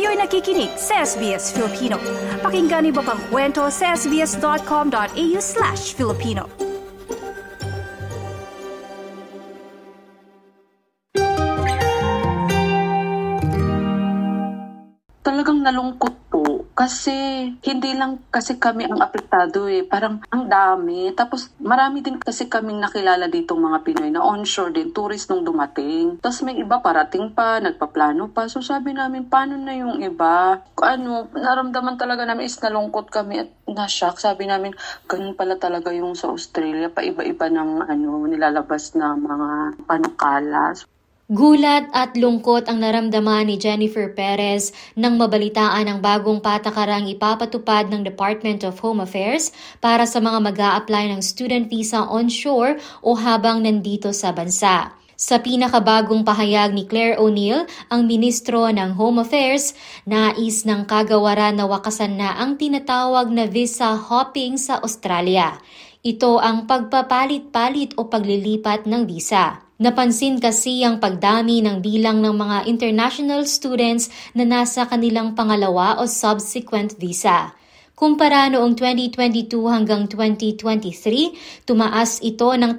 Kayo'y nakikinig sa SBS Filipino. Pakinggan niyo pa ang kwento sa sbs.com.au/Filipino. Talagang nalungkot po kasi hindi lang kasi kami ang apektado parang ang dami. Tapos marami din kasi kaming nakilala ditong mga Pinoy na onshore din, tourist nung dumating. Tapos may iba parating pa, nagpaplano pa. So sabi namin, paano na yung iba? Naramdaman talaga namin is nalungkot kami at na-shock. Sabi namin, ganun pala talaga yung sa Australia. Paiba-iba ng nilalabas na mga panukala. Gulat at lungkot ang naramdaman ni Jennifer Perez nang mabalitaan ang bagong patakarang ipapatupad ng Department of Home Affairs para sa mga mag-a-apply ng student visa onshore o habang nandito sa bansa. Sa pinakabagong pahayag ni Claire O'Neill, ang ministro ng Home Affairs, nais ng kagawaran na wakasan na ang tinatawag na visa hopping sa Australia. Ito ang pagpapalit-palit o paglilipat ng visa. Napansin kasi ang pagdami ng bilang ng mga international students na nasa kanilang pangalawa o subsequent visa. Kumpara noong 2022 hanggang 2023, tumaas ito ng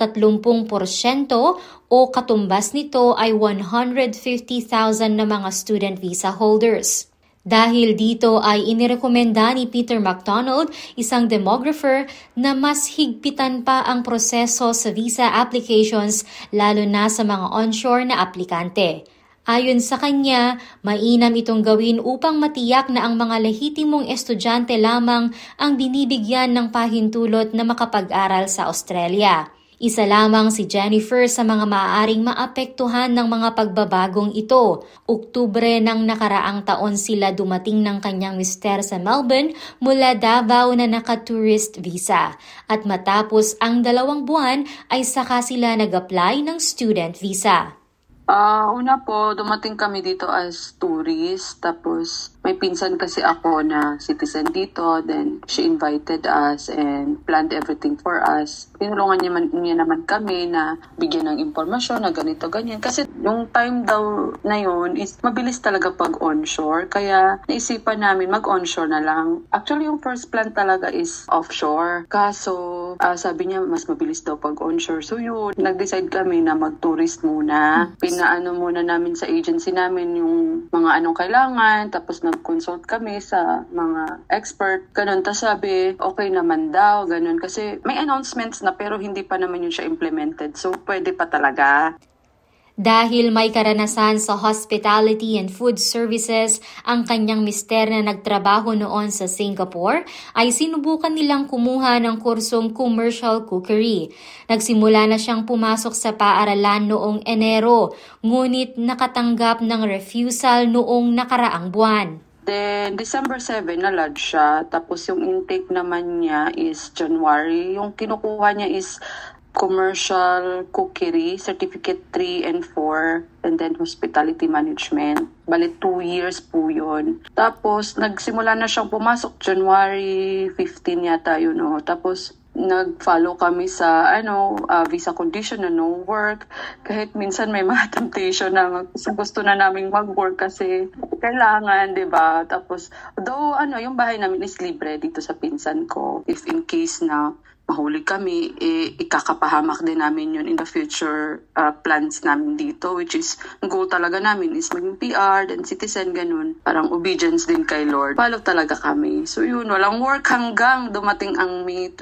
30% o katumbas nito ay 150,000 na mga student visa holders. Dahil dito ay inirekomenda ni Peter MacDonald, isang demographer, na mas higpitan pa ang proseso sa visa applications lalo na sa mga onshore na aplikante. Ayon sa kanya, mainam itong gawin upang matiyak na ang mga lehitimong estudyante lamang ang binibigyan ng pahintulot na makapag-aral sa Australia. Isa lamang si Jennifer sa mga maaaring maapektuhan ng mga pagbabagong ito. Oktubre ng nakaraang taon sila dumating ng kanyang mister sa Melbourne mula Davao na naka-tourist visa. At matapos ang 2 buwan ay saka sila nag-apply ng student visa. Una po, dumating kami dito as tourist. Tapos may pinsan kasi ako na citizen dito. Then she invited us and planned everything for us. Tinulungan niya naman kami na bigyan ng impormasyon na ganito, ganyan. Kasi yung time daw na yun is mabilis talaga pag onshore. Kaya naisipan namin mag-onshore na lang. Actually, yung first plan talaga is offshore. Kaso, sabi niya mas mabilis daw pag onshore. So yun, nag-decide kami na mag-tourist muna. Pinaano muna namin sa agency namin yung mga anong kailangan. Tapos nag-consult kami sa mga expert. Ganun. Tapos sabi, okay naman daw. Ganun. Kasi may announcements na pero hindi pa naman yun siya implemented. So, pwede pa talaga. Dahil may karanasan sa hospitality and food services ang kanyang mister na nagtrabaho noon sa Singapore, ay sinubukan nilang kumuha ng kursong commercial cookery. Nagsimula na siyang pumasok sa paaralan noong Enero, ngunit nakatanggap ng refusal noong nakaraang buwan. Then, December 7, na-lodge siya. Tapos yung intake naman niya is January. Yung kinukuha niya is Commercial Cookery, Certificate 3 and 4, and then Hospitality Management. Bali, 2 years po yun. Tapos, nagsimula na siyang pumasok January 15 yata yun. Tapos, nag-follow kami sa visa condition na no work. Kahit minsan may mga temptation na gusto na naming mag-work kasi kailangan, 'di ba? Tapos though yung bahay namin is libre dito sa pinsan ko. If in case na mahuli kami, ikakapahamak din namin yun in the future plans namin dito, which is, ang goal talaga namin is maging PR, then citizen, ganun. Parang obedience din kay Lord. Follow talaga kami. So yun, walang work hanggang dumating ang May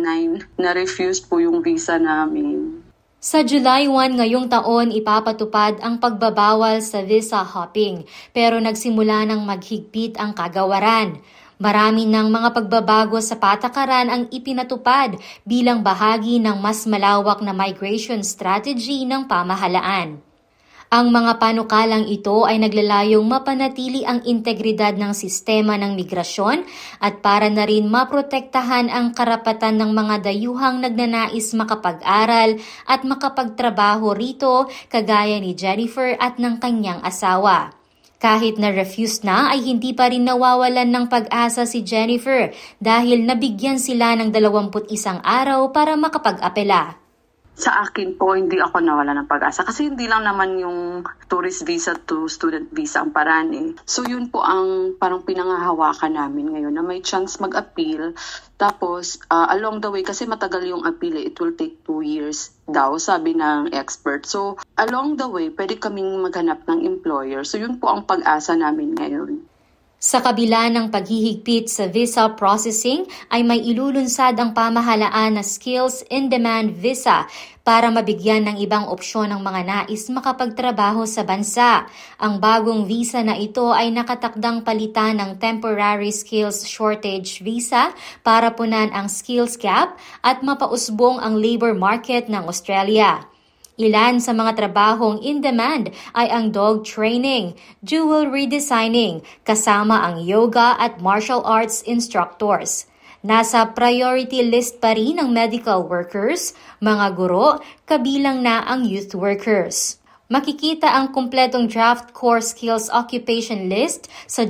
29 na refused po yung visa namin. Sa July 1 ngayong taon, ipapatupad ang pagbabawal sa visa hopping, pero nagsimula ng maghigpit ang kagawaran. Marami ng mga pagbabago sa patakaran ang ipinatupad bilang bahagi ng mas malawak na migration strategy ng pamahalaan. Ang mga panukalang ito ay naglalayong mapanatili ang integridad ng sistema ng migrasyon at para na rin maprotektahan ang karapatan ng mga dayuhang nagnanais makapag-aral at makapagtrabaho rito kagaya ni Jennifer at ng kanyang asawa. Kahit na-refuse na ay hindi pa rin nawawalan ng pag-asa si Jennifer dahil nabigyan sila ng 21 araw para makapag-apela. Sa akin po, hindi ako nawala ng pag-asa kasi hindi lang naman yung tourist visa to student visa ang paraan eh. So yun po ang parang pinangahawakan namin ngayon na may chance mag-appeal. Tapos along the way, kasi matagal yung appeal eh, it will take 2 years daw, sabi ng expert. So along the way, pwede kaming maghanap ng employer. So yun po ang pag-asa namin ngayon. Sa kabila ng paghihigpit sa visa processing ay may ilulunsad ang pamahalaan na Skills in Demand Visa para mabigyan ng ibang opsyon ng mga nais makapagtrabaho sa bansa. Ang bagong visa na ito ay nakatakdang palitan ng Temporary Skills Shortage Visa para punan ang skills gap at mapausbong ang labor market ng Australia. Ilan sa mga trabahong in demand ay ang dog training, jewelry designing, kasama ang yoga at martial arts instructors. Nasa priority list pa rin ang medical workers, mga guro, kabilang na ang youth workers. Makikita ang kumpletong draft core skills occupation list sa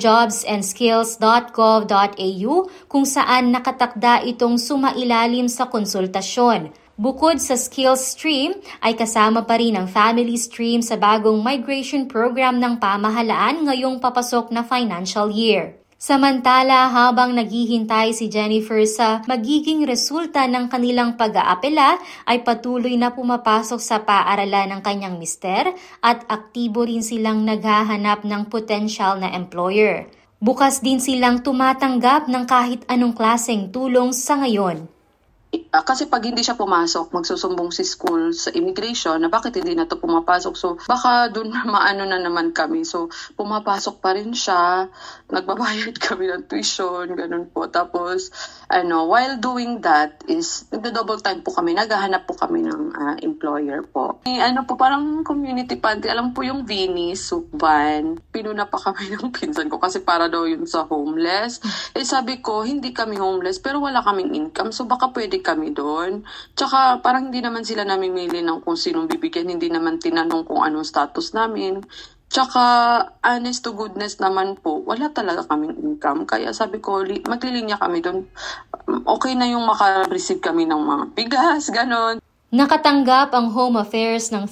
jobsandskills.gov.au kung saan nakatakda itong sumailalim sa konsultasyon. Bukod sa skills stream, ay kasama pa rin ang family stream sa bagong migration program ng pamahalaan ngayong papasok na financial year. Samantala, habang naghihintay si Jennifer sa magiging resulta ng kanilang pag-aapela, ay patuloy na pumapasok sa paaralan ng kanyang mister at aktibo rin silang naghahanap ng potensyal na employer. Bukas din silang tumatanggap ng kahit anong klaseng tulong sa ngayon. Kasi pag hindi siya pumasok, magsusumbong si school sa immigration na bakit hindi na to pumapasok. So baka doon maano na naman kami. So pumapasok pa rin siya, nagbabayad kami ng tuition, ganun po. Tapos while doing that is nagdo-double time po kami, naghahanap po kami ng employer po. Po parang community party, alam po yung Vini, Sukban. Pinuna pa kami ng pinsan ko kasi para daw yun sa homeless. Sabi ko, hindi kami homeless pero wala kaming income. So baka pwede kami doon. Tsaka parang hindi naman sila namimili ng kung sinong bibigyan, hindi naman tinanong kung anong status namin. Tsaka honest to goodness naman po, wala talaga kaming income. Kaya sabi ko, maglilinya kami doon. Okay na yung maka-receive kami ng mga bigas, ganon. Nakatanggap ang Home Affairs ng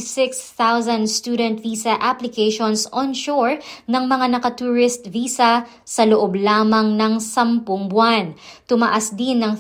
36,000 student visa applications onshore ng mga naka-tourist visa sa loob lamang ng 10 buwan. Tumaas din ng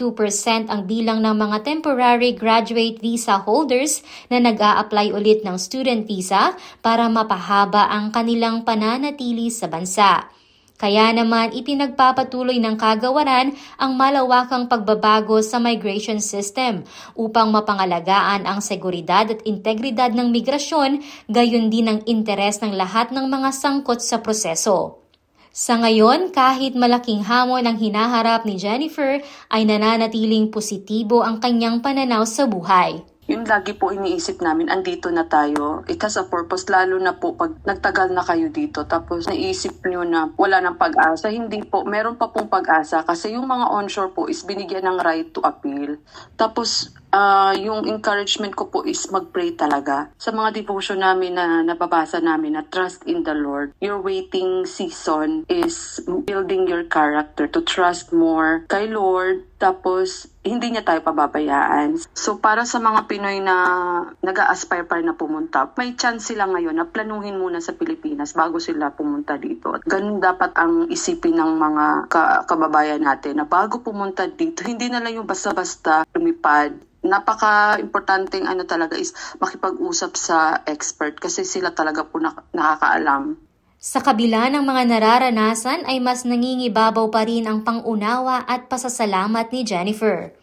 32% ang bilang ng mga temporary graduate visa holders na nag-a-apply ulit ng student visa para mapahaba ang kanilang pananatili sa bansa. Kaya naman ipinagpapatuloy ng kagawaran ang malawakang pagbabago sa migration system upang mapangalagaan ang seguridad at integridad ng migrasyon, gayon din ang interes ng lahat ng mga sangkot sa proseso. Sa ngayon, kahit malaking hamon ang hinaharap ni Jennifer, ay nananatiling positibo ang kanyang pananaw sa buhay. Yun lagi po iniisip namin, andito na tayo. It has a purpose, lalo na po pag nagtagal na kayo dito. Tapos naisip nyo na wala ng pag-asa. Hindi po, meron pa pong pag-asa kasi yung mga onshore po is binigyan ng right to appeal. Tapos yung encouragement ko po is mag-pray talaga. Sa mga devotion namin na nababasa namin na trust in the Lord. Your waiting season is building your character to trust more kay Lord. Tapos hindi niya tayo pababayaan. So para sa mga Pinoy na nag-a-aspire pa rin na pumunta, may chance sila ngayon na planuhin muna sa Pilipinas bago sila pumunta dito. At ganun dapat ang isipin ng mga kababayan natin na bago pumunta dito, hindi na lang yung basta-basta lumipad. Napaka-importanting talaga is makipag-usap sa expert kasi sila talaga po nakakaalam. Sa kabila ng mga nararanasan ay mas nangingibabaw pa rin ang pangunawa at pasasalamat ni Jennifer.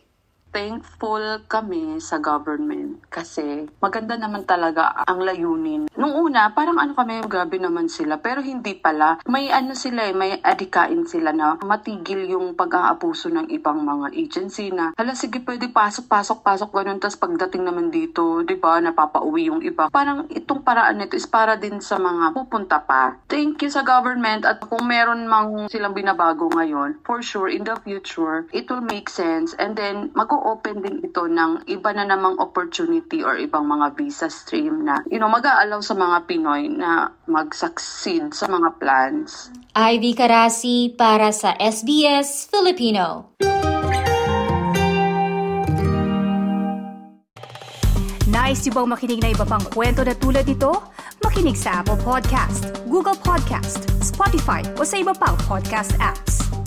Thankful kami sa government kasi maganda naman talaga ang layunin. Nung una, parang kami, grabe naman sila. Pero hindi pala. May sila may adikain sila na matigil yung pag-aabuso ng ibang mga agency na, sige, pwede pasok, ganun. Tapos pagdating naman dito, di ba, napapauwi yung iba. Parang itong paraan nito is para din sa mga pupunta pa. Thank you sa government at kung meron mang silang binabago ngayon, for sure, in the future, it will make sense. And then, mag-open din ito ng iba na namang opportunity or ibang mga visa stream na mag-aalaw sa mga Pinoy na mag-succeed sa mga plans. Ivy Carasi para sa SBS Filipino. Nais niyo bang makinig na iba pang kwento na tulad ito? Makinig sa Apple Podcast, Google Podcast, Spotify o sa iba pang podcast apps.